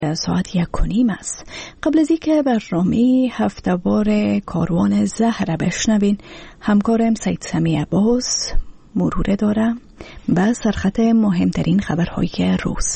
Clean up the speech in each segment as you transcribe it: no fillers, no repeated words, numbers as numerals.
ساعت 1:30 است. قبل از اینکه برنامه هفته‌وار کاروان زهر بشنوین، همکارم سید سمی عباس مرور داره و سرخط مهمترین خبرهای روز.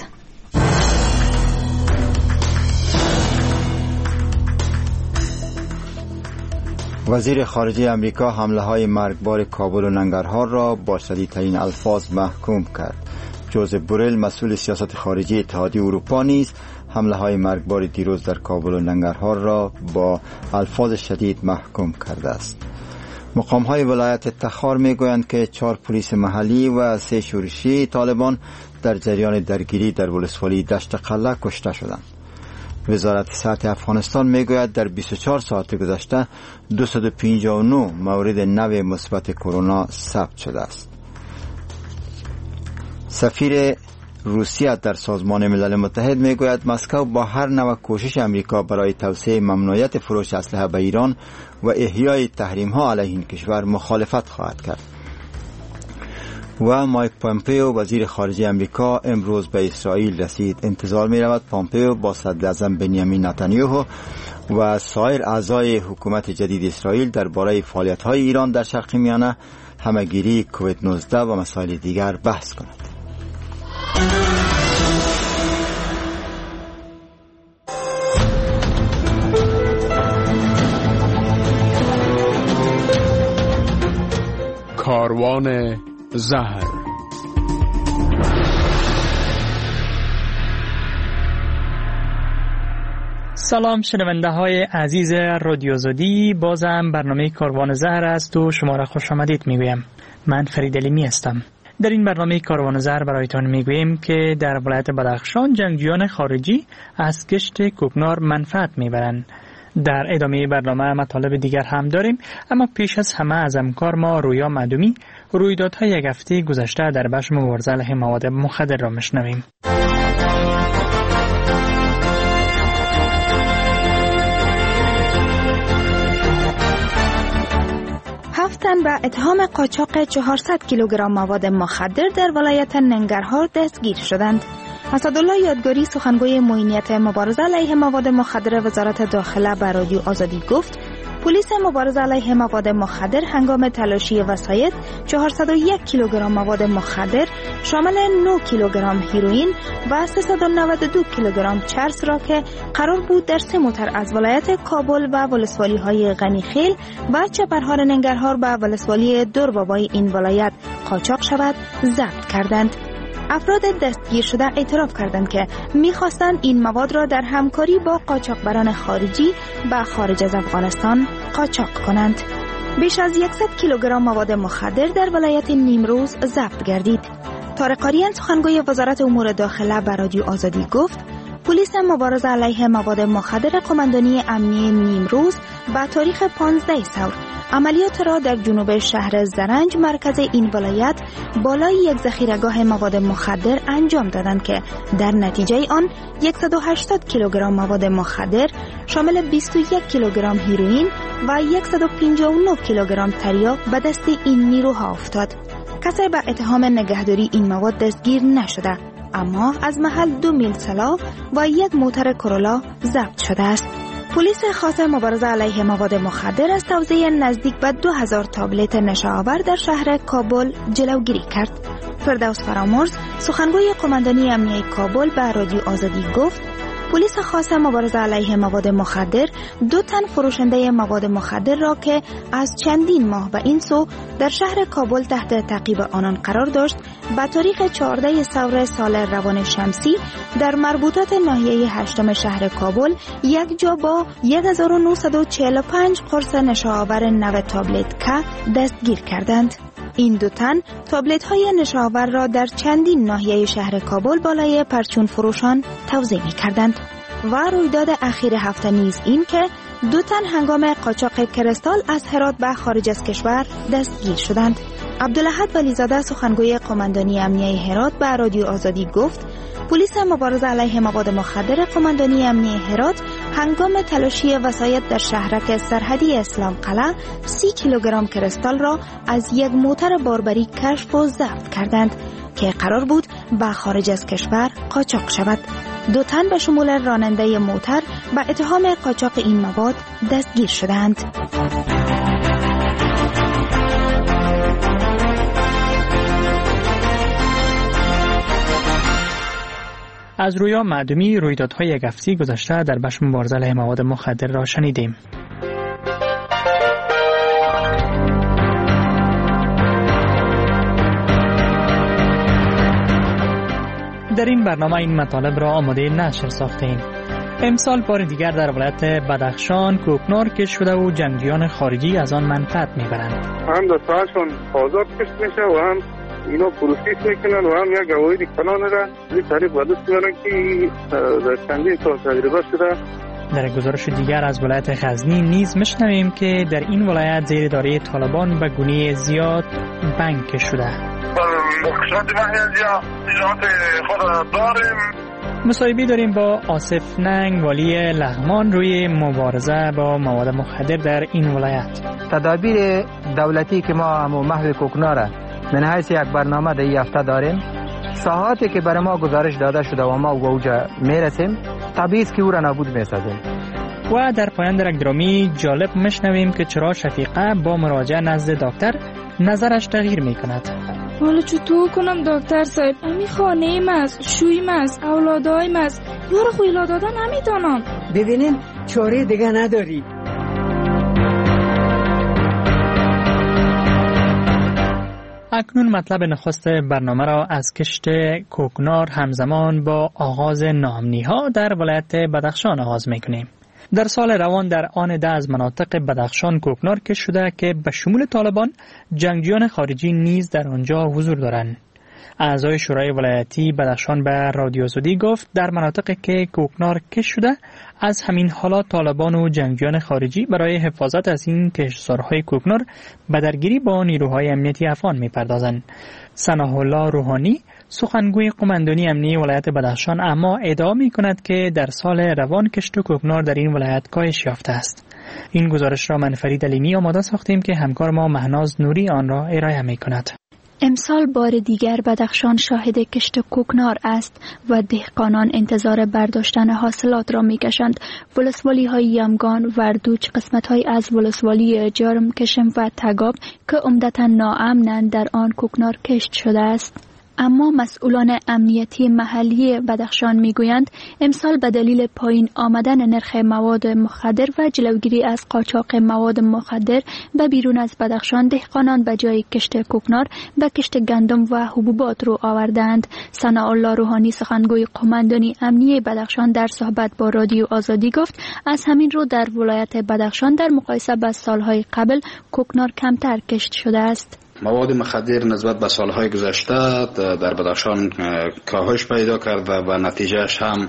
وزیر خارجه امریکا حمله‌های مرگبار کابل و ننگرهار را با شدیدترین الفاظ محکوم کرد. جوزف بوریل مسئول سیاست خارجی اتحادیه اروپا نیز حمله‌های مرگبار دیروز در کابل و ننگرهار را با الفاظ شدید محکوم کرده است. مقام‌های ولایت تخار می‌گویند که 4 پلیس محلی و 3 شورشی طالبان در جریان درگیری در ولسوالی دشت قله کشته شدند. وزارت صحت افغانستان میگوید در 24 ساعت گذشته 259 مورد نو مثبت کرونا ثبت شده است. سفیر روسیه در سازمان ملل متحد میگوید مسکو با هر نوع کوشش امریکا برای توسعه ممنوعیت فروش اسلحه به ایران و احیای تحریم‌ها علیه این کشور مخالفت خواهد کرد. و مایک پامپئو وزیر خارجه امریکا امروز به اسرائیل رسید. انتظار می رود پامپئو با صدراعظم بنیامین نتانیاهو و سایر اعضای حکومت جدید اسرائیل درباره فعالیت‌های ایران در شرق میانه، همه‌گیری کووید 19 و مسائل دیگر بحث کند. کاروان زهر. سلام شنونده های عزیز رادیو زودی، بازم برنامه کاروان زهر است و شما را خوش آمدید میگویم. من فرید علیمی هستم. در این برنامه کاروان زهر برایتان میگویم که در ولایت بدخشان جنگجویان خارجی از کشت کوکنار منفعت میبرند. در ادامه برنامه مطالب دیگر هم داریم، اما پیش از همه از همکار ما رویا معدومی رویدادهای یک هفته گذشته در بخش مبارزه علیه مواد مخدر را میشنویم. تن به اتهام قاچاق 400 کیلوگرم مواد مخدر در ولایت ننگرهار دستگیر شدند. اسدالله یادگاری سخنگوی معینیت مبارزه علیه مواد مخدر وزارت داخله به رادیو آزادی گفت پلیس مبارزه علیه مواد مخدر هنگام تلاشی وسایط 401 کیلوگرم مواد مخدر شامل 9 کیلوگرم هیروئین و 392 کیلوگرم چرس را که قرار بود در 3 موتر از ولایت کابل و ولسوالی های غنیخیل و چپرهار ننگرهار به ولسوالی دوربابای این ولایت قاچاق شود ضبط کردند. افراد دستگیر شده اعتراف کردند که می‌خواستند این مواد را در همکاری با قاچاقبران خارجی به خارج از افغانستان قاچاق کنند. بیش از 100 کیلوگرم مواد مخدر در ولایت نیمروز ضبط گردید. طارق آریان سخنگوی وزارت امور داخله به رادیو آزادی گفت پلیس مبارزه علیه مواد مخدر قماندانی امنیه نیمروز به تاریخ 15 ثور عملیات را در جنوب شهر زرنج مرکز این ولایت بالای یک ذخیره‌گاه مواد مخدر انجام دادند که در نتیجه آن 180 کیلوگرم مواد مخدر شامل 21 کیلوگرم هیروئین و 159 کیلوگرم تریاک به دست این نیروها افتاد. کسی به اتهام نگهداری این مواد دستگیر نشده، اما از محل 2 میل سلاح و 1 موتر کرولا ضبط شده است. پلیس خاص مبارزه علیه مواد مخدر از توزیع نزدیک به 2000 تابلت نشه‌آور در شهر کابل جلوگیری کرد. فردوس فرامرز سخنگوی قماندانی امنیه کابل به رادیو آزادی گفت پلیس خاص مبارزه علیه مواد مخدر 2 تن فروشنده مواد مخدر را که از چندین ماه به این سو در شهر کابل تحت تعقیب آنان قرار داشت به تاریخ 14 ثور سال روان شمسی در مربوطات ناحیه 8 شهر کابل یک جا با 1945 قرص نشه‌آور نو تابلت که دستگیر کردند. این 2 تن تابلت های نشه‌آور را در چندین ناحیه شهر کابل بالای پرچون فروشان توزیع می کردند. و رویداد اخیر هفته نیز این که 2 تن هنگام قاچاق کرستال از هرات به خارج از کشور دستگیر شدند. عبدالاحد ولیزاده سخنگوی قماندانی امنیه هرات به رادیو آزادی گفت پلیس مبارزه علیه مواد مخدر قماندانی امنیه هرات هنگام تلاشی وسایط در شهرک سرحدی اسلام قلعه 30 کیلوگرم کرستال را از یک موتر باربری کشف و ضبط کردند که قرار بود به خارج از کشور قاچاق شود. 2 تن به شمول راننده موتر به اتهام قاچاق این مواد دستگیر شدند. از رویا معدومی رویدادهای یک هفته گذشته در بخش مبارزه علیه مواد مخدر را شنیدیم. در این برنامه این مطالب را آماده نشر ساختیم. امسال بار دیگر در ولایت بدخشان کوکنار کش شده و جنگجویان خارجی از آن منفعت میبرند. هم دستهاشون آزاد کش میشه و هم اینا پروسیس میکنن و هم یک عواید کلان را به طریق به دست میارن که در چندین سال تجربه شده. در گزارش دیگر از ولایت غزنی نیز میشنویم که در این ولایت زیر اداره طالبان به گونه زیاد بند کش شده. مصاحبه داریم با آصف ننگ والی لغمان روی مبارزه با مواد مخدر در این ولایت. تدابیر دولتی که ما همو محو کوکنار من حیث یک برنامه در این هفته داریم، ساحاتی که برای ما گزارش داده شده و ما به اوجا میرسیم طبیعی که او را نابود میسازیم. و در پایان درک درامی جالب میشنویم که چرا شفیقه با مراجعه نزد دکتر نظرش تغییر میکند. حالا چطور کنم دکتر صاحب؟ امی خانه ایم است، شویم است، اولادایم است، یارو خویلا دادن نمیدانم. ببینین چاره دیگه نداری. اکنون مطلب نخست برنامه را از کشت کوکنار همزمان با آغاز ناامنی‌ها در ولایت بدخشان آغاز می‌کنیم. در سال روان در آن 10 از مناطق بدخشان کوکنار کش شده که به شمول طالبان جنگجویان خارجی نیز در آنجا حضور دارند. اعضای شورای ولایتی بدخشان به رادیو زودی گفت در مناطقی که کوکنار کش شده از همین حالا طالبان و جنگجویان خارجی برای حفاظت از این کشتزارهای کوکنار به درگیری با نیروهای امنیتی افغان می‌پردازند. ثناء الله روحانی سخنگوی قماندانی امنیتی ولایت بدخشان اما ادعا می‌کند که در سال روان کشت کوکنار در این ولایت کاهش یافته است. این گزارش را من فرید علیمی آماده ساختیم که همکار ما مهناز نوری آن را ارائه می‌کند. امسال بار دیگر بدخشان شاهد کشت کوکنار است و دهقانان انتظار برداشتن حاصلات را می‌کشند. ولسوالی‌های یمگان، وردوچ، قسمت‌های از ولسوالی جرم، کشم و تگاب که عمدتاً ناامنند در آن کوکنار کشت شده است. اما مسئولان امنیتی محلی بدخشان میگویند امسال به دلیل پایین آمدن نرخ مواد مخدر و جلوگیری از قاچاق مواد مخدر به بیرون از بدخشان دهقانان به جای کشت کوکنار به کشت گندم و حبوبات رو آوردند. ثناء الله روحانی سخنگوی قماندانی امنیتی بدخشان در صحبت با رادیو آزادی گفت از همین رو در ولایت بدخشان در مقایسه با سالهای قبل کوکنار کمتر کشت شده است. مواد مخدر نسبت به سالهای گذشته در بدخشان کاهش پیدا کرده و نتیجهش هم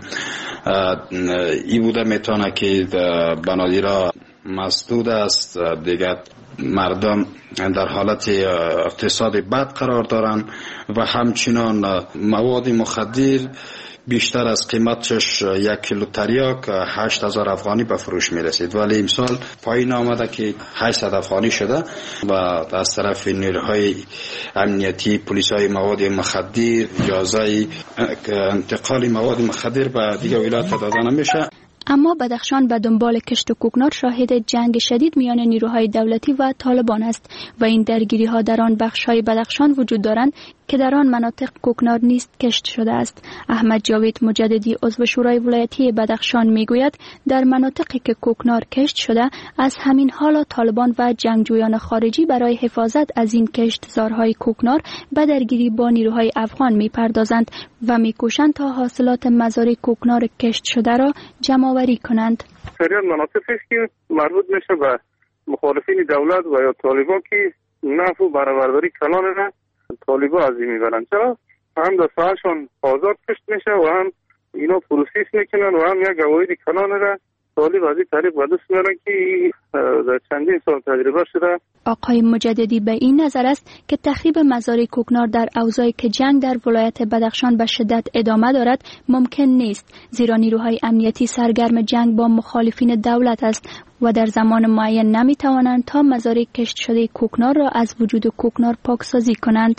ای بوده میتونه که بنادیرا مسدود است، دیگر مردم در حالت اقتصاد بد قرار دارند و همچنان مواد مخدر بیشتر از قیمتش 1 کیلو تریاک 8000 افغانی به فروش می رسید، ولی امسال پایین آمده که 800 افغانی شده و از طرف نیروهای امنیتی پلیسای مواد مخدر اجازه انتقال مواد مخدر به دیگر ولایات داده نمیشه. اما بدخشان به دنبال کشت کوکنار شاهد جنگ شدید میان نیروهای دولتی و طالبان است و این درگیری ها در آن بخش‌های بدخشان وجود دارند که در آن مناطق کوکنار نیست کشت شده است. احمد جاوید مجددی عضو شورای ولایتی بدخشان میگوید در مناطقی که کوکنار کشت شده از همین حالا طالبان و جنگجویان خارجی برای حفاظت از این کشتزارهای کوکنار به درگیری با نیروهای افغان میپردازند و میکوشند تا حاصلات مزارع کوکنار کشت شده را جمع‌آوری کنند. سریع مناطقی که مربوط میشه به مخالفین دولت و یا طالبان که نفع و برآورداری کلان را طالبان از این میبرند، چرا هم دستهاشون آزاد کشت میشه و هم اینا پروسیس میکنن و هم یک عواید کلان را طالب از این طریق به دست میارن که در چندین سال تجربه شده. آقای مجددی به این نظر است که تخریب مزارع کوکنار در اوضاعی که جنگ در ولایت بدخشان به شدت ادامه دارد ممکن نیست، زیرا نیروهای امنیتی سرگرم جنگ با مخالفین دولت است و در زمان معین نمیتوانند تا مزارع کشت شده کوکنار را از وجود کوکنار پاکسازی کنند.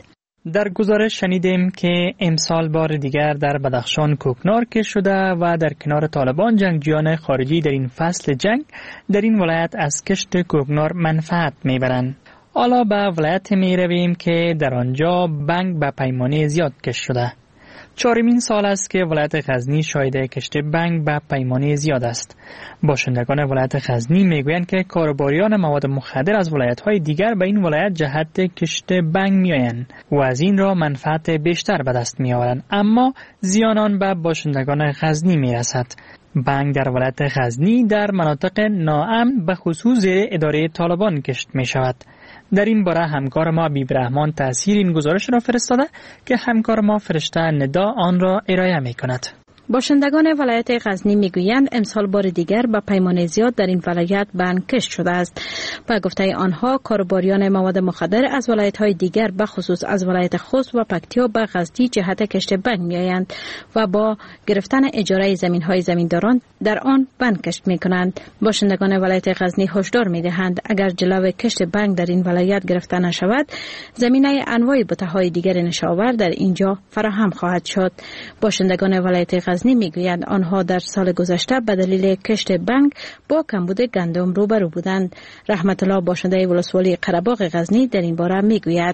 در گزارش شنیدیم که امسال بار دیگر در بدخشان کوکنار کشت شده و در کنار طالبان جنگجویان خارجی در این فصل جنگ در این ولایت از کشت کوکنار منفعت میبرند. حالا به ولایت می رویم که در آنجا بنگ به پیمانه زیاد کشت شده. 4مین سال است که ولایت غزنی شاهد کشت بنگ به پیمانه زیاد است. باشندگان ولایت غزنی میگویند که کارباریان مواد مخدر از ولایت‌های دیگر به این ولایت جهت کشت بنگ میآیند و از این را منفعت بیشتر به دست میآورند، اما زیانان به باشندگان غزنی میرسد. بنگ در ولایت غزنی در مناطق ناامن به خصوص زیر اداره طالبان کشت می شود. در این باره همکار ما بیب رحمان تأثیر این گزارش را فرستاده که همکار ما فرشته ندا آن را ارائه می کند. باشندگان ولایت غزنی میگویند امسال بار دیگر به پیمانه زیاد در این ولایت بنگ کشت شده است. به گفته آنها کارباریان مواد مخدر از ولایت‌های دیگر به خصوص از ولایت خوست و پکتیا به غزنی جهت کشت بنگ میآیند و با گرفتن اجاره زمین‌های زمینداران در آن بنگ کشت می‌کنند. باشندگان ولایت غزنی هشدار می‌دهند اگر جلو کشت بنگ در این ولایت گرفته نشود، زمینه انواع بته‌های دیگر نشاور در اینجا فراهم خواهد شد. باشندگان ولایت غزنی میگویند آنها در سال گذشته به دلیل کشت بنگ با کمبود گندم روبرو بودند. رحمت الله باشنده ولسوالی قره‌باغ غزنی در این باره میگوید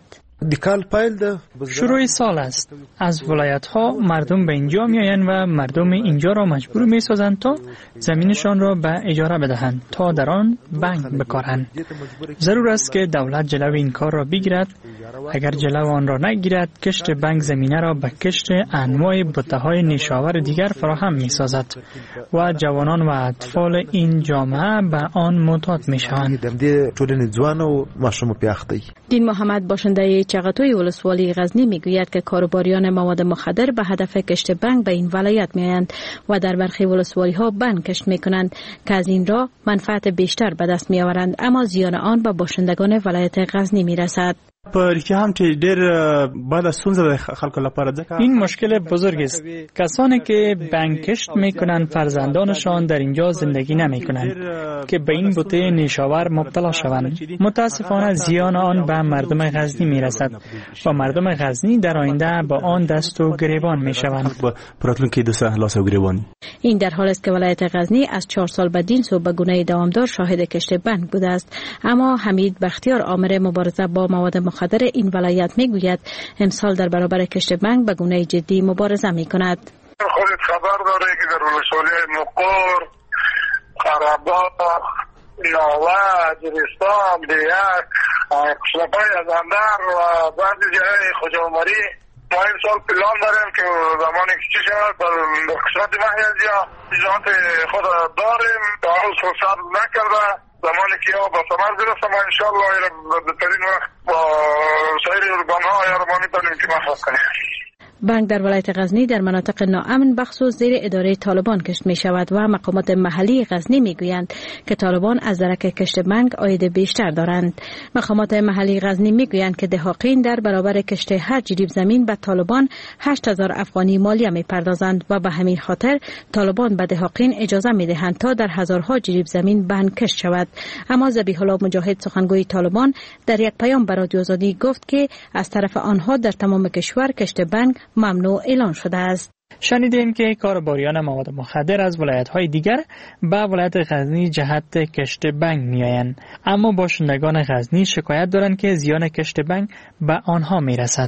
شروع سال است. از ولایت ها مردم به اینجا میآیند و مردم اینجا را مجبور می سازند تا زمینشان را به اجاره بدهند تا در آن بنگ بکارند. ضرور است که دولت جلو این کار را بگیرد. اگر جلو آن را نگیرد، کشت بنگ زمینه را به کشت انواع بته‌های نیشاور دیگر فراهم می سازد و جوانان و اطفال این جامعه به آن معتاد می شوند. دین محمد باشنده چغتوی ولسوالی غزنی میگوید که کارباریان مواد مخدر به هدف کشت بنگ به این ولایت میآیند و در برخی ولسوالی ها بنگ کشت میکنند که از این را منفعت بیشتر به دست میآورند، اما زیان آن به باشندگان ولایت غزنی میرسد. این مشکل بزرگ است. کسانی که بنگ کشت میکنند فرزندانشان در اینجا زندگی نمیکنند که به این بوته نیشاور مبتلا شوند. متاسفانه زیان آن به مردم غزنی میرسد و مردم غزنی در آینده با آن دست و گریبان میشوند. این در حال است که ولایت غزنی از 4 سال بدین سو به گونه دوامدار شاهد کشت بنگ بوده است، اما حمید بختیار آمر مبارزه با مواد مخدر این ولایت میگوید امسال در برابر کشت بنگ به گونه جدی مبارزه میکند. خودت خبر داره که در ولسوالی مقر، قره‌باغ، ناوه، جرستان، بیک، قشلپای ازندر و بعضی جای خوجاومری ما این سال پلان داریم که زمانی که چی شود در قسمت محیزیا اجازت خود داریم تا هنوز فرصت نکرده. زمانی که یا با ثمر برسه ما انشاءالله بهترین وقت با سایر ارگان‌ها یا رو ما میتونیم که محفظ کنیم. بنگ در ولایت غزنی در مناطق ناامن بخصوص زیر اداره طالبان کشت می شود و مقامات محلی غزنی می گویند که طالبان از درک کشت بنگ عاید بیشتر دارند. مقامات محلی غزنی می گویند که دهاقین در برابر کشت هر جریب زمین به طالبان 8000 افغانی مالیه می پردازند و به همین خاطر طالبان به دهاقین اجازه می دهند تا در هزارها جریب زمین بنگ کشت شود. اما ذبیح الله مجاهد سخنگوی طالبان در یک پیام به رادیو آزادی گفت که از طرف آنها در تمام کشور کشت بنگ ممنوع اعلان شده است. شنیدیم که کارباریان مواد مخدر از ولایت‌های دیگر به ولایت غزنی جهت کشت بنگ می‌آیند، اما باشندگان غزنی شکایت دارند که زیان کشت بنگ به آنها می‌رسد.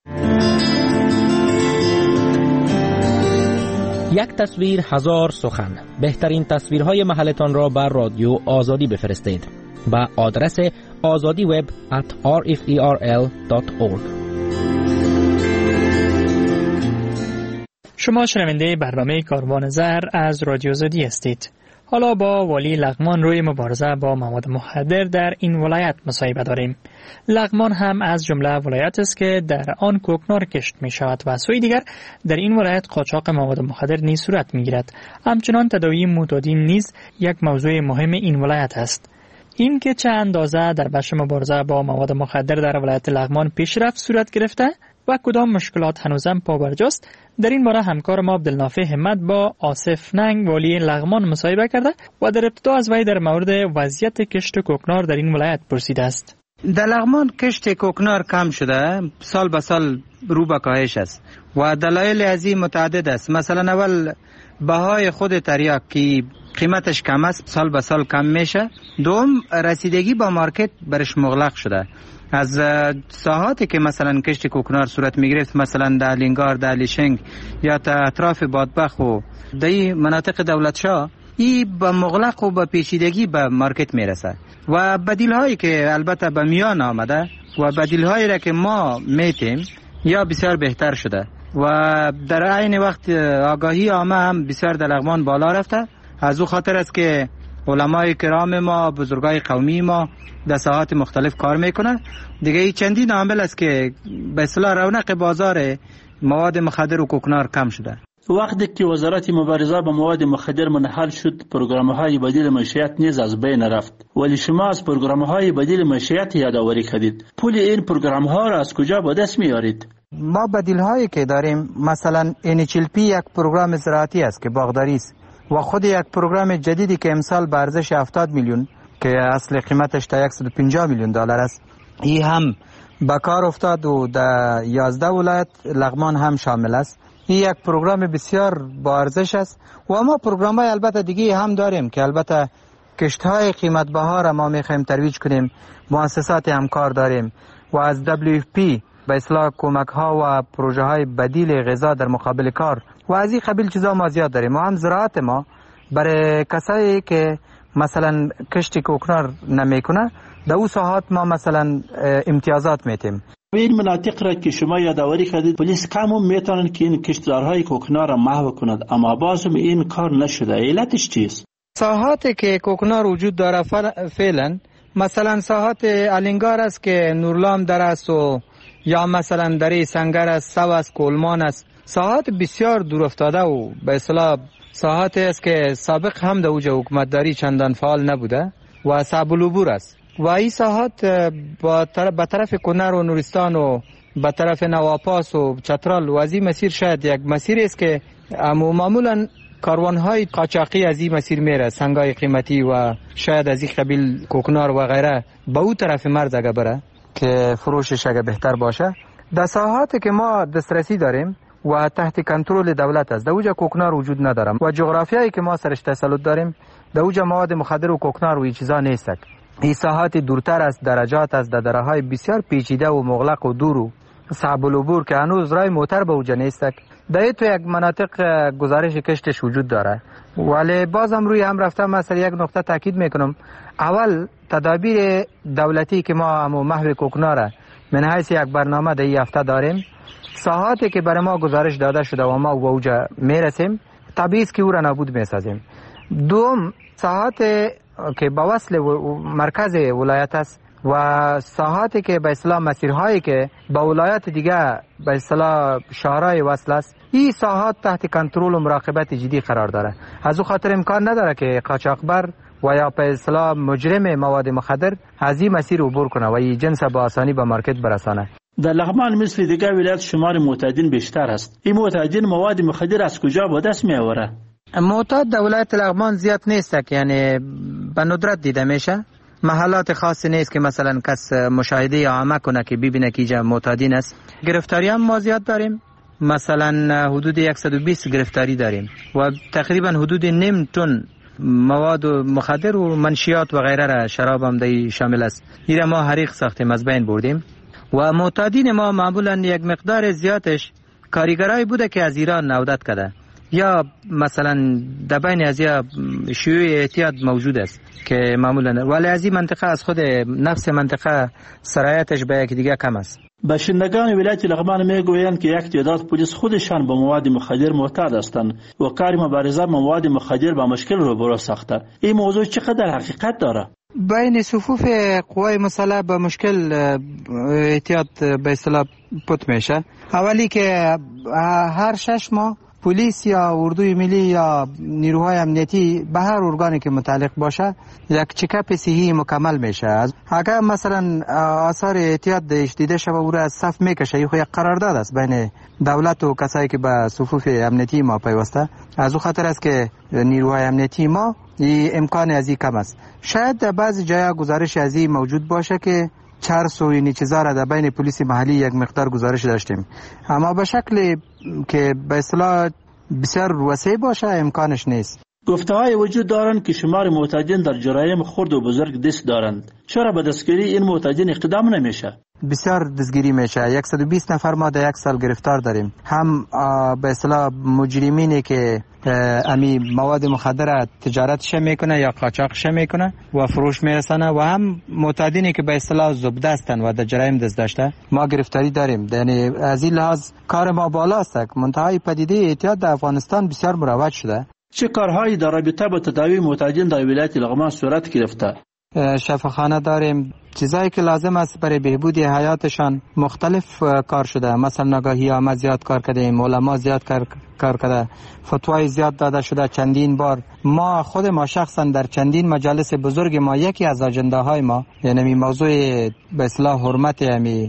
یک تصویر هزار سخن. بهترین تصویرهای محلتان را بر رادیو آزادی بفرستید با آدرس azadiweb@rferl.org. شما شنونده برنامه کاروان زهر از رادیو آزادی هستید. حالا با والی لغمان روی مبارزه با مواد مخدر در این ولایت مصاحبه داریم. لغمان هم از جمله ولایت است که در آن کوکنار کشت می شود و سوی دیگر در این ولایت قاچاق مواد مخدر نیز صورت می گیرد. همچنان تداوی معتادین نیز یک موضوع مهم این ولایت است. این که چه اندازه در بخش مبارزه با مواد مخدر در ولایت لغمان پیشرفت صورت گرفته و کدام مشکلات هنوزم پابرجاست، در این باره همکار ما عبدالنافع همت با آصف ننگ والی لغمان مصاحبه کرده و در ابتدا از وی در مورد وضعیت کشت کوکنار در این ولایت پرسیده است. در لغمان کشت کوکنار کم شده، سال به سال رو به کاهش است و دلایل از این متعدد است. مثلا اول بهای خود تریاک که قیمتش کم است، سال به سال کم میشه. دوم رسیدگی با مارکت برش مغلق شده. از ساحاتی که مثلا کشت کوکنار صورت میگرفت، مثلا در لینگار، در لیشنگ یا تا اطراف بادبخ و در مناطق دولتشاه، این با مغلق و با پیچیدگی به مارکت میرسه و بدیل هایی که البته به میان آمده و بدیل هایی را که ما میتیم یا بسیار بهتر شده و در عین وقت آگاهی عامه هم بسیار در لغمان بالا رفته. از او خاطر است که علمای کرام ما، بزرگای قومی ما در ساحات مختلف کار میکنه. دیگه این چندین عامل است که به اصطلاح رونق بازار مواد مخدر و کوکنار کم شده. وقتی که وزارت مبارزه با مواد مخدر منحل شد، پروگرام‌های بدیل معیشت نیز از بین رفت. ولی شما از پروگرام‌های بدیل معیشت یادآوری کردید. پول این پروگرام‌ها را از کجا به دست میارید؟ ما بدیل‌هایی که داریم، مثلا NHLP یک پروگرام زراعتی است که باغداری است و خود یک پروگرام جدیدی که امسال به ارزش 70 میلیون که اصل قیمتش تا 150 میلیون دلار است، این هم به کار افتاد و در 11 ولایت لغمان هم شامل است. این یک پروگرام بسیار با ارزش است و ما پروگرام‌های البته دیگه هم داریم که البته کشت‌های قیمت بها ما می‌خوایم ترویج کنیم. مؤسسات همکار داریم و از WFP به اصلاح کمک‌ها و پروژه‌های بدیل غذا در مقابل کار و از این قبیل چیزا ما زیاد داریم. ما هم زراعت ما برای کسایی که مثلا کشت کوکنار نمیکنه، در اون ساحات ما مثلا امتیازات میتیم. این مناطق را که شما یادآوری کردید، پلیس کامو میتونن که این کشتزارهای کوکنار را محو کند، اما بازم این کار نشده. علتش چیست؟ ساحاتی که کوکنار وجود داره فعلا، مثلا ساحات الینگار است که نورلام در است و یا مثلا دره سنگر است، سو است، کولمان است. ساحات بسیار دور افتاده و به اصطلاح ساحاتی است که سابق هم در اوج حکومتداری چندان فعال نبوده و صعب العبور است. و این ساحات به طرف کنر و نورستان و به طرف نواپاس و چترال و از این مسیر شاید یک مسیر است که معمولا کاروانهای قاچاقی از این مسیر میره، سنگای قیمتی و شاید از این قبیل کوکنار و غیره به اون طرف مرز اگه بره که فروشش اگه بهتر باشه. در ساحاتی که ما دسترسی داریم و تحت کنترل دولت است، در اوجا کوکنار وجود ندارم و جغرافیایی که ما سرش تسلط داریم، در اوجا مواد مخدر و کوکنار و این چیزا نیست. این ساحات دورتر است، درجات است، در دره‌های بسیار پیچیده و مغلق و دور و صعب العبور که هنوز راه موتر به اوجا نیست. در تو یک مناطق گزارش کشتش وجود داره، ولی بازم روی هم رفتم. مثلا یک نقطه تاکید میکنم، اول تدابیر دولتی که ما هم محو کوکنار من حیث یک برنامه در این هفته داریم، ساحاتی که برای ما گزارش داده شده و ما به اوجا میرسیم، طبیعی است که او را نابود میسازیم. دوم، ساحات که با وصل مرکز ولایت است و ساحاتی که به اصطلاح مسیرهایی که با ولایت دیگه به اصطلاح شهرهای وصل است، این ساحات تحت کنترل و مراقبت جدی قرار داره. از او خاطر امکان نداره که قاچاقبر و یا به اصطلاح مجرم مواد مخدر از این مسیر عبور کنه و این جنس با آسانی به مارکت برسانه. در لغمان مثل دیگه ولایت شمار معتادین بیشتر است. این معتادین مواد مخدر از کجا به دست میآوره؟ معتاد در ولایت لغمان زیاد نیست، یعنی به ندرت دیده میشه. محلات خاصی نیست که مثلا کس مشاهده عامه کنه که ببینه که اینجا معتادین است. گرفتاری هم ما زیاد داریم، مثلا حدود 120 گرفتاری داریم و تقریبا حدود نیم تن مواد مخدر و منشیات و غیره را، شراب هم در شامل است. این ما حریق ساختیم، از بین بردیم و معتادین ما معمولا یک مقدار زیادش کارگرای بوده که از ایران عودت کرده یا مثلا در بین از یا شیوع اعتیاد موجود است که معمولا، ولی از این منطقه از خود نفس منطقه سرایتش به یک دیگه کم است. باشندگان ولایت لغمان میگویند که یک تعداد پلیس خودشان با مواد مخدر معتاد هستند و کار مبارزه با مواد مخدر با مشکل روبرو ساخته. این موضوع چقدر حقیقت داره؟ بین صفوف قوای مسلح به مشکل اعتیاد به اصطلاح پت میشه. اولی که هر 6 ماه پلیس یا اردوی ملی یا نیروهای امنیتی به هر ارگانی که متعلق باشه یک چکاپ صحی مکمل میشه. اگر مثلا آثار اعتیاد دیده شده او را از صف میکشه. این یک قرارداد است بین دولت و کسایی که به صفوف امنیتی ما پیوسته. از او خاطر است که نیروهای امنیتی ما امکان از این کم است. شاید در بعضی جاها گزارش از این موجود باشه که چرس و این چیزا را در بین پلیس محلی یک مقدار گزارش داشتیم، اما به شکلی که به اصطلاح بسیار وسیع باشه امکانش نیست. گفته‌های وجود دارند که شمار معتادین در جرایم خرد و بزرگ دست دارند. چرا به دستگیری این معتادین اقدام نمیشه؟ بسیار دستگیری میشه. 120 نفر ما در یک سال گرفتار داریم. هم به اصطلاح مجرمینی که امی مواد مخدر تجارتش میکنه یا قاچاقش میکنه و فروش میرسنه، و هم معتادینی که به اصطلاح زبده هستن و در جرایم دست داشته ما گرفتاری داریم. یعنی از این لحاظ کار ما بالاست. منتهای پدیده اعتیاد در افغانستان بسیار مروج شده. چه کارهایی در رابطه با تداوی معتادین در ولایت لغمان صورت گرفته؟ شفاخانه داریم. چیزایی که لازم است برای بهبود حیاتشان مختلف کار شده. مثلا نگاهی آمد زیاد کار کردیم، علما زیاد کار کرده، فتوای زیاد داده شده چندین بار. ما خود ما شخصا در چندین مجالس بزرگ ما یکی از اجنده های ما یعنی موضوع به اصطلاح حرمت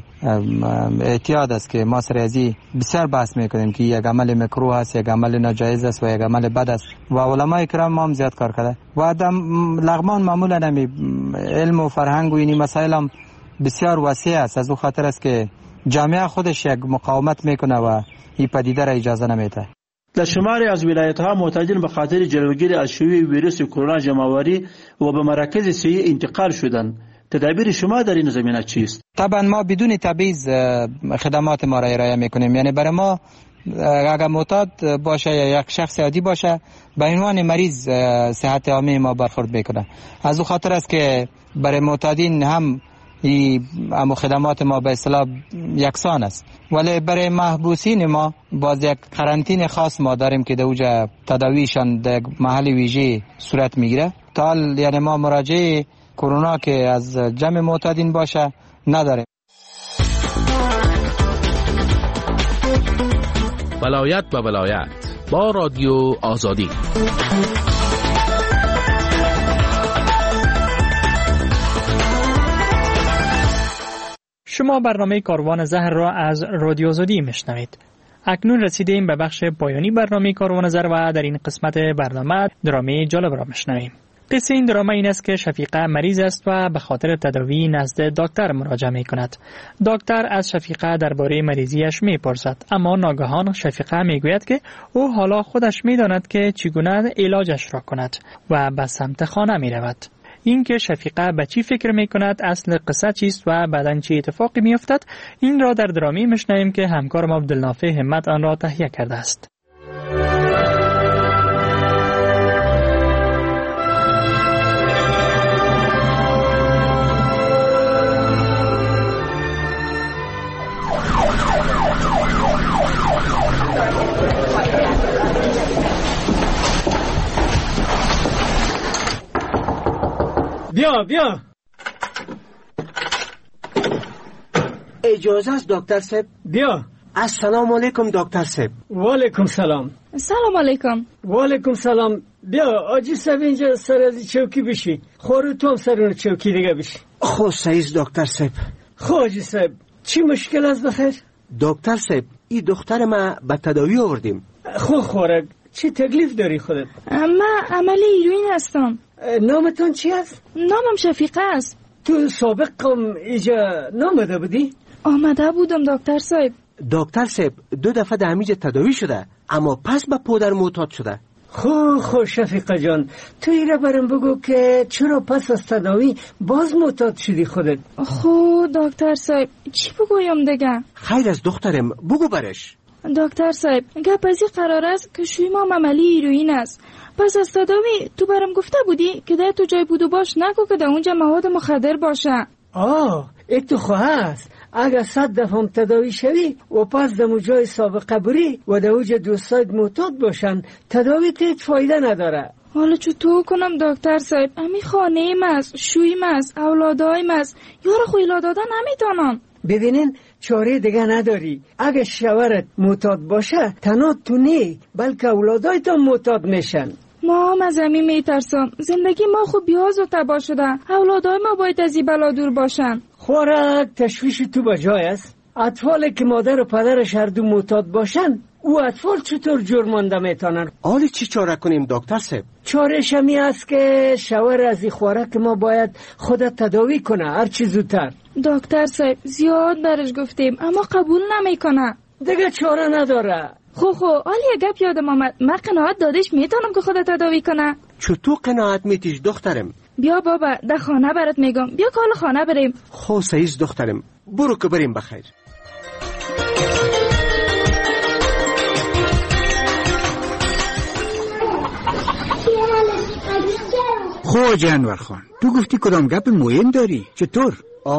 اعتیاد است که ما سر ازی بسیار بحث میکنیم که یک عمل مکروه است، یک عمل ناجایز است و یک عمل بد است و علمای کرام ما هم زیاد کار کرده. و در لغمان معمولا علم و فرهنگ و این مسائل هم بسیار وسیع است. از او خاطر است که جامعه خودش یک مقاومت میکنه و این پدیده را اجازه نمیده. در شماری از ولایت‌ها معتادین به خاطر جلوگیری از شیوع ویروس کرونا جمع‌آوری و به مراکز صحی انتقال شدند. تدابیر شما در این زمینه چیست؟ طبعا ما بدون تبعیض خدمات ما را ارائه میکنیم. یعنی برای ما اگر معتاد باشه یا یک شخص عادی باشه به عنوان مریض صحت عامه ما برخورد میکنه. از او خاطر است که برای معتادین هم اما خدمات ما به اصطلاح یکسان است، ولی برای محبوسین ما باز یک قرنطینه خاص ما داریم که در اوجا تداویشان در محل ویژه صورت میگیره. تا حال یعنی ما مراجعه کرونا که از جمع معتادین باشه نداریم. ولایت به ولایت با رادیو آزادی. شما برنامه کاروان زهر را از رادیو آزادی میشنوید. اکنون رسیدیم به بخش پایانی برنامه کاروان زهر و در این قسمت برنامه درامه جالب را میشنویم. قصه این درامه این است که شفیقه مریض است و به خاطر تداوی نزد دکتر مراجعه می کند. دکتر از شفیقه درباره مریضیش می پرسد، اما ناگهان شفیقه می گوید که او حالا خودش می داند که چگونه علاجش را کند و به سمت خانه می رود. این که شفیقه به چی فکر می کند، اصل قصه چیست و بعداً چه اتفاقی می افتد، این را در درامه می شنویم که همکارم عبدالنافع همت آن را تهیه کرده است. بیا اجازه است دکتر صاحب؟ بیا. السلام علیکم دکتر صاحب. و علیکم سلام. سلام علیکم. و علیکم سلام. بیا آجی صاحب اینجا سر از چوکی بشی، خورو تو هم سر اون چوکی دیگه بشی. خب سعیز دکتر صاحب. خب آجی صاحب چی مشکل است بخیر؟ دکتر صاحب این دختر ما به تداوی آوردیم. خب خورک چی تکلیف داری خودت؟ من عملی هیروئین هستم. نامتون چی است؟ نامم شفیقه است. تو سابق قم اینجا نامده بودی؟ آمده بودم دکتر صاحب. دکتر صاحب 2 دفعه در همیجا تداوی شده اما پس به پودر معتاد شده. خب شفیقه جان تو ایره برم بگو که چرا پس از تداوی باز معتاد شدی خودت؟ خب دکتر صاحب چی بگویم دیگه؟ خیر از دخترم بگو برش. دکتر صاحب گپ ازی قرار است که شوی ما عملی هیروئین است. پس از تداوی تو برام گفته بودی که ده تو جای بودو باش نگو که در اونجا مواد مخدر باشه. ای تو خواه است اگر 100 دفعه هم تداوی شوی و پس در جای سابقه بری و در اونجا دوستایت معتاد باشن تداوی هیچ فایده نداره. حالا چطور کنم دکتر صاحب؟ امی خانه ایم است، شویم است، اولادایم است، یارو خویلا دادن نمیتونم. ببینین چاره دیگه نداری. اگه شوهرت معتاد باشه تنها تو نه بلکه اولادایت هم معتاد میشن. ما هم از همین میترسم. زندگی ما خوب بیاز و تباه شده، اولادای ما باید از این بلا دور باشن. خورک تشویش تو بجای است. اطفالی که مادر و پدرش هر دو معتاد باشن او اطفال چطور جرمانده میتونن؟ حالی چی چاره کنیم دکتر صاحب؟ چارش همی است که شوهر از این خوراک ما باید خودت تداوی کنه هر چی زودتر. دکتر صاحب زیاد برش گفتیم اما قبول نمیکنه. دیگه چاره نداره. خو حالی گپ یادم آمد، من قناعت دادش میتونم که خودت تداوی کنه. چطور قناعت میتیش دخترم؟ بیا بابا در خانه برات میگم، بیا کال خانه بریم. خو سعیز دخترم، برو که بریم بخیر. خو جانور خان، تو گفتی کدام گپ مهم داری؟ چطور؟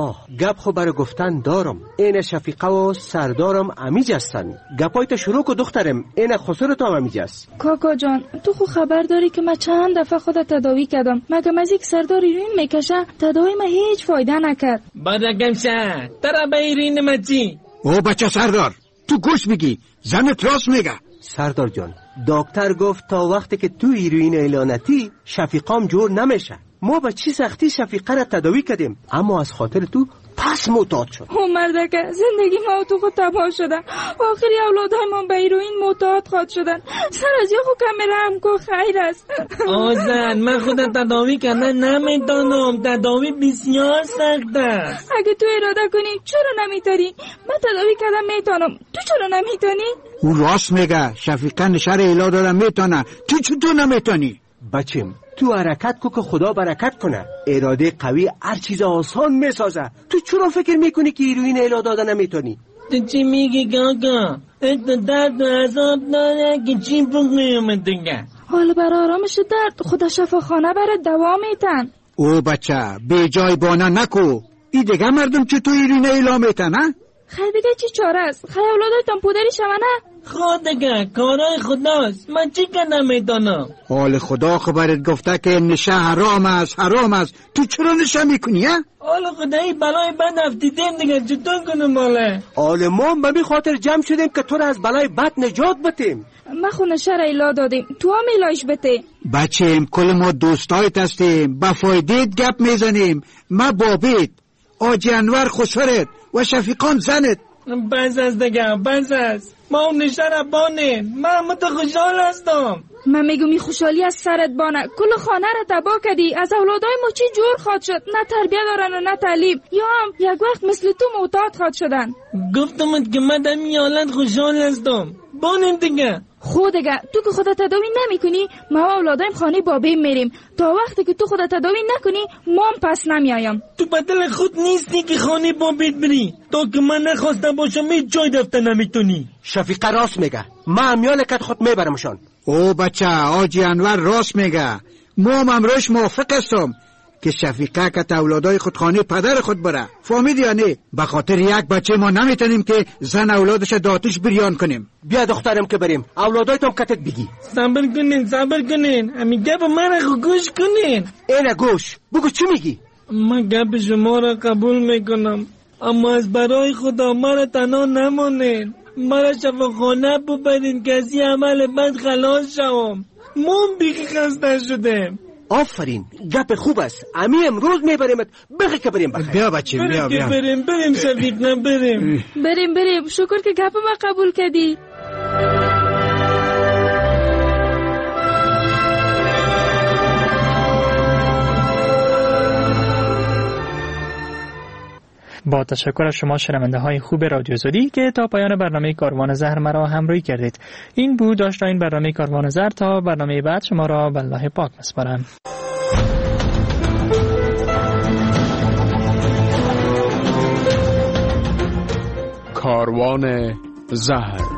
گپ خو برای گفتن دارم. این شفیقه و سردارم امیج هستن. گپایت شروع کو دخترم، این خسرت هم امیج است. کاکا جان تو خو خبر داری که من چند دفعه خودت تداوی کردم، مگه از یک سردار ایرین میکشه تداوی ما هیچ فایده نکرد. بادگم شه ترا به ایرین مچی. بچه سردار، تو گوش بگی، زنت راست میگه. سردار جان، دکتر گفت تا وقتی که تو هیروئین اعلانتی شفیقام جور نمیشه. ما با چی سختی شفیقه را تداوی کردیم، اما از خاطر تو پس معتاد شد. مردکه زندگی ما تو خود تباه شدن، آخری اولادای ما به هیروئین معتاد خواد شدن. سر از یخو کاملا هم کو خیر است. آزن من خودت تداوی کردن نمیتونم، تداوی بسیار سخت است. اگه تو اراده کنی چرا نمیتونی؟ من تداوی کردن میتونم، تو چرا نمیتونی؟ او راست میگه، شفیقه نشر ایلا دارم میتونه، تو چطور نمیتونی؟ بچم تو حرکت کو که خدا برکت کنه. اراده قوی هر چیز آسان میسازه. تو چرا فکر میکنی که هیروئین اعلا دادن نمیتونی؟ تو چی میگی کاکا؟ تو درد و عذاب داره که چی بگویم دیگه؟ حالا برای آرامش درد خدا شفاخانه برای دوا میتن. او بچه بی جای بانه نکو، ای دیگه مردم چطور هیروئین اعلا میتن؟ خیلی دیگه چی چاره است؟ خیلی اولادایتان پودری شونه؟ خود دیگه کارای خداست، من چی کنم میتونم؟ حال خدا خبرت گفته که نشه حرام است، حرام است، تو چرا نشه میکنی؟ حال خدایی بلای بد افتیدیم دیگه، چطور کنم ماله؟ حال ما به می خاطر جمع شدیم که تو را از بلای بد نجات بتیم. ما خو نشه را ایلا دادیم، تو هم ایلاش بته. بچیم کل ما دوستایت هستیم، با فایدهت گپ میزنیم. ما بابیت، آجی انور خسرت و شفیقان زنت. بس است دیگه، بس است. ما اون نشه را بانیم، من مت خوشحال هستم. من میگم خوشحالی از سرت بانه، کل خانه را تباه کردی. از اولادای ما چی جور خواد شد، نه تربیه دارن و نه تعلیم، یا هم یک وقت مثل تو معتاد خواد شدن. گفتم که من در این حالت خوشحال هستم، بانیم دیگه. خود دیگه تو که خودت تداوی نمی کنی، ما اولادایم خانه بابی میریم. تا وقتی که تو خودت تداوی نکنی ما هم پس نمیایم. تو بدل خود نیستی که خانه بابیت بری، تا که من نخواستم باشم هیچ جای دفته نمیتونی. شفیقه راست میگه، ما همیالکت خود میبرمشان. او بچه آجی انور راست میگه، ما هم امروش موافق هستم که شفیقه که اولادای خود خانه پدر خود بره. فهمیدی یا نه؟ به خاطر یک بچه ما نمیتونیم که زن اولادش داتش بریان کنیم. بیا دخترم که بریم، اولادایتم کتت بگی. صبر کنین امی گپ من رو گوش کنین. اینه گوش، بگو چی میگی؟ من گپ شما را قبول میکنم، اما از برای خدا مرا تنها نمانین، مرا شفاخانه ببرین که از این عمل بد خلاص شوم. من بیخی خسته شدم. آفرین، گپ خوب است. امی امروز میبریمت، بخی که بریم بخیر. بیا بچه بیا بریم شفیقه بریم. شکر که گپ ما قبول کردی. با تشکر از شما شنونده های خوب رادیو زودی که تا پایان برنامه کاروان زهر مرا همراهی کردید. این بود این برنامه کاروان زهر. تا برنامه بعد شما را به الله پاک میسپارم. کاروان زهر.